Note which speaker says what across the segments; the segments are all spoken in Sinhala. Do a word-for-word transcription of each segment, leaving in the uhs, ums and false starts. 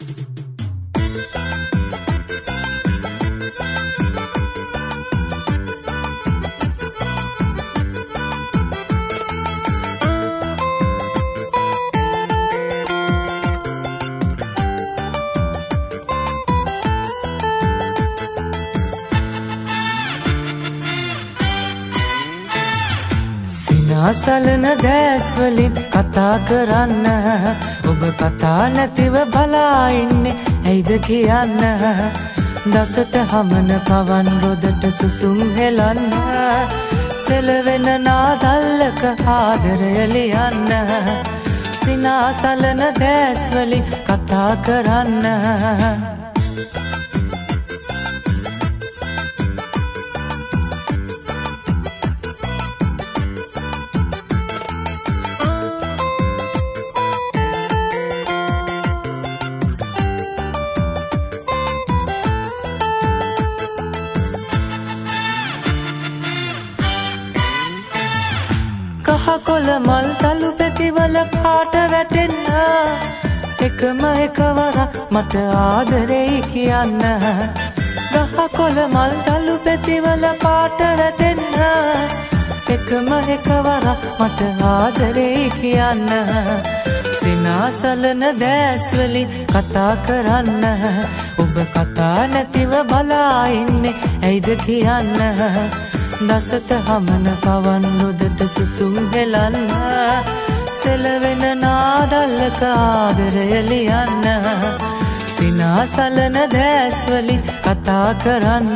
Speaker 1: සලන දැස් වලින් කතා කරන්න ඔබ කතා නැතිව බලා ඉන්නේ ඇයිද කියන්න දසට හමන පවන් රොදට සුසුම් හෙලන්න සෙලවෙන නාදල්ලක ආදරය ලියන්න සිනා සලන දැස් වලින් කතා කරන්න කොළ මල් තලු පෙතිවල පාට වැටෙන්න එකම එකවරක් මට ආදරෙයි කියන්න ගහ කොළ මල් තලු පෙතිවල පාට වැටෙන්න එකම එකවරක් මට ආදරෙයි කියන්න සිනාසලන දැස් වලින් කතා කරන්න ඔබ කතා නැතිව බලා ඉන්නේ ඇයිද කියන්න දසත හමන පවන් රොදට සුසුම් හෙලන්න සෙලවෙන නාදල්ලක ආදරය ලියන්න සිනාසලන දැස් වලින් කතා කරන්න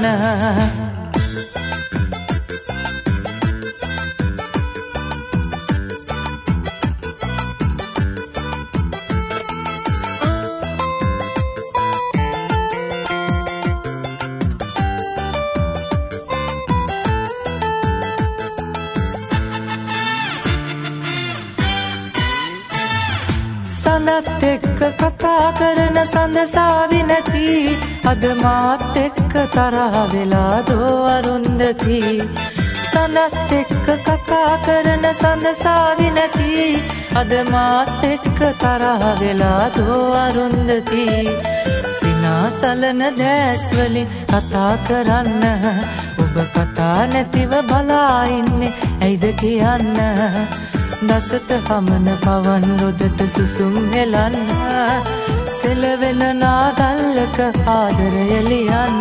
Speaker 1: සඳත් එක්ක කතා කරන සඳසාවි නැති අද මාත් එක්ක තරහ වෙලා දෝ අරුන්දති සඳත් එක්ක කතා කරන සඳසාවි නැති අද මාත් එක්ක තරහ වෙලා දෝ අරුන්දති සිනාසලන දැස් වලින් කතා කරන්න ඔබ කතා නැතිව බලා ඉන්නේ ඇයිද කියන්න දසත හමන පවන් රොදට සුසුම් හෙලන්න සෙලවෙන නාදල්ලක ආදරය ලියන්න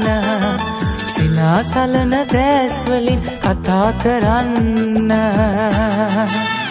Speaker 1: සිනාසලන දැස් වලින් කතා කරන්න